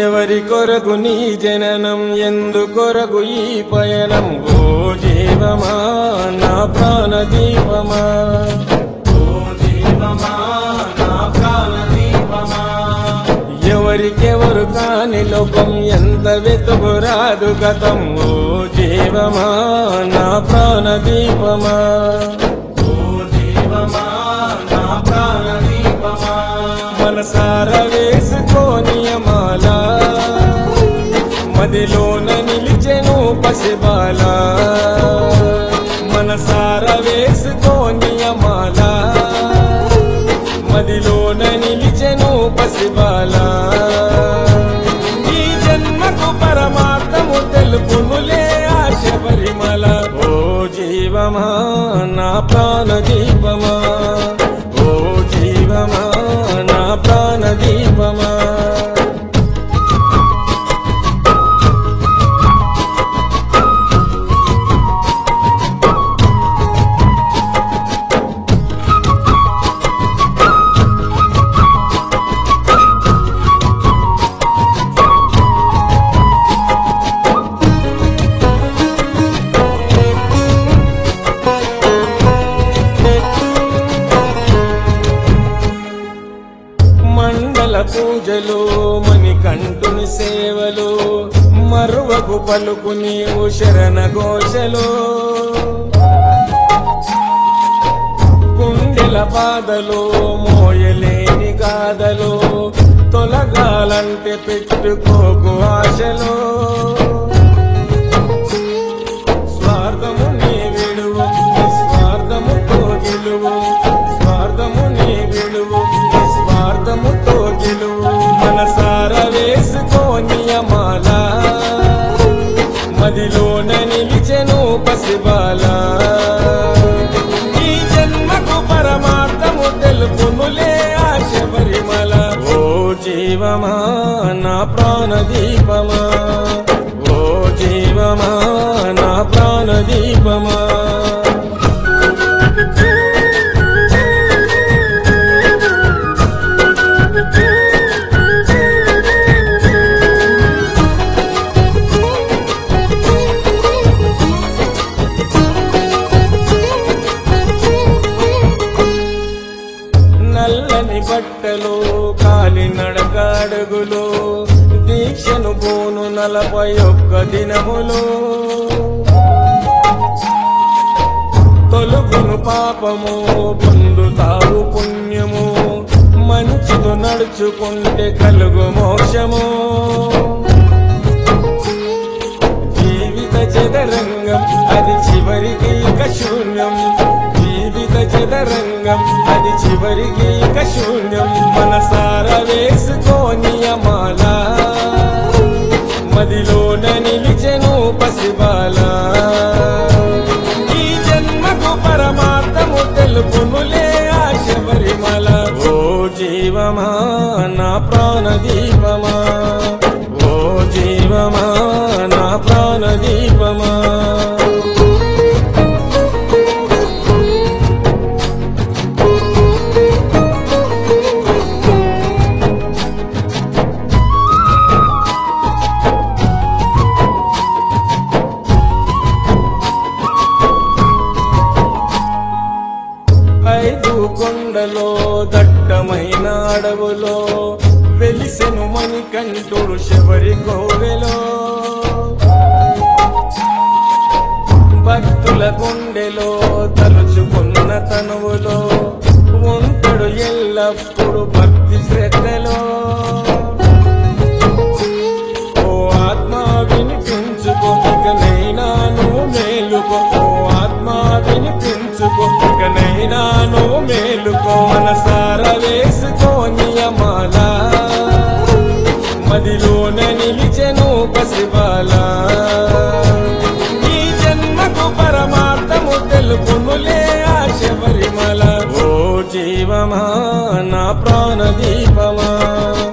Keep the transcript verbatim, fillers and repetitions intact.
ఎవరి కొరకు నీ జననం, ఎందు కొరకు ఈ పయనం? ఓ జీవమా నా ప్రాణ దీపమా, ఓ జీవమా నా ప్రాణ దీపమా. ఎవరికెవరు కాని లోకం, ఎంత వెతుకురాదు గతం. ఓ జీవమా నా ప్రాణ దీపమా, ఓ జీవమా నా ప్రాణ దీపమా. మనసార వేసుకోని మాల, మదిలోన నిలిచెను పసిబాల. మనసార వేసుకోని మాల, మదిలోన నిలిచెను పసిబాల. ఈ జన్మకు పరమార్థము తెలుపునులే ఆశ పరిమళ. ఓ జీవమా నా ప్రాణ దీపమా, ఓ జీవమా నా ప్రాణ దీపమా. మండల పూజలు, మణికంఠుని సేవలు, మరువకు పలుకు నీవు శరణ ఘోషలు. గుండెల బాధలు, మోయలేని గాథలు, తొలగాలంటే పెట్టుకోకు ఆశలు. స్వార్థము నీ విడువు, స్వార్థముతో గెలువు, స్వార్థము నీ విడువు, స్వార్థముతో గెలువు. మనసార వేసుకోని మాల, మదిలోన నిలిచెను పసిబాల. ఈ జన్మకు పరమార్థము తెలుపునులే ఆశ పరిమళ. ఓ జీవమా నా ప్రాణ దీపమా, ఓ జీవమా నా ప్రాణ దీపమా. నల్లని బట్టలు, కాలి నడక అడుగులు, దీక్షను పోను నలభై ఒక్క దినములు. తొలుగును పాపము, పొందుతావు పుణ్యము, మంచితో నడుచుకుంటే కలుగు మోక్షము. జీవిత చదరంగం అది చివరికి ఇక శూన్యం, జీవిత చదరంగం అది చివరికి ఇక శూన్యం. మనసార వేసుకోని మాల, మదిలోన నిలిచెను పసిబాల. ఈ జన్మకు పరమార్థము తెలుపునులే ఆశ పరిమళ. ఓ జీవమా నా ప్రాణ దీపమా, ఓ జీవమా నా ప్రాణ దీపమా. ఐదు కొండలో, దట్టమైన అడవులో, వెలిసెను మణికంఠుడు శబరి కోవెలో. భక్తుల గుండెలో, తలుచుకున్న తనువులో, ఉంటాడు ఎల్లప్పుడు భక్తి శ్రద్ధలో. ఓ ఆత్మ వినిపించుకో, ఇకనైనా నువ్వు మేలుకో. ఓ ఆత్మ వినిపించుకో, ఇకనైనా నువ్వు మేలుకో. మనసార వేసుకోని మాల, మదిలోన నిలిచెను పసిబాల. ఈ జన్మకు పరమార్థము తెలుపునులే ఆశ పరిమళ. ఓ జీవమా నా ప్రాణ దీపమా.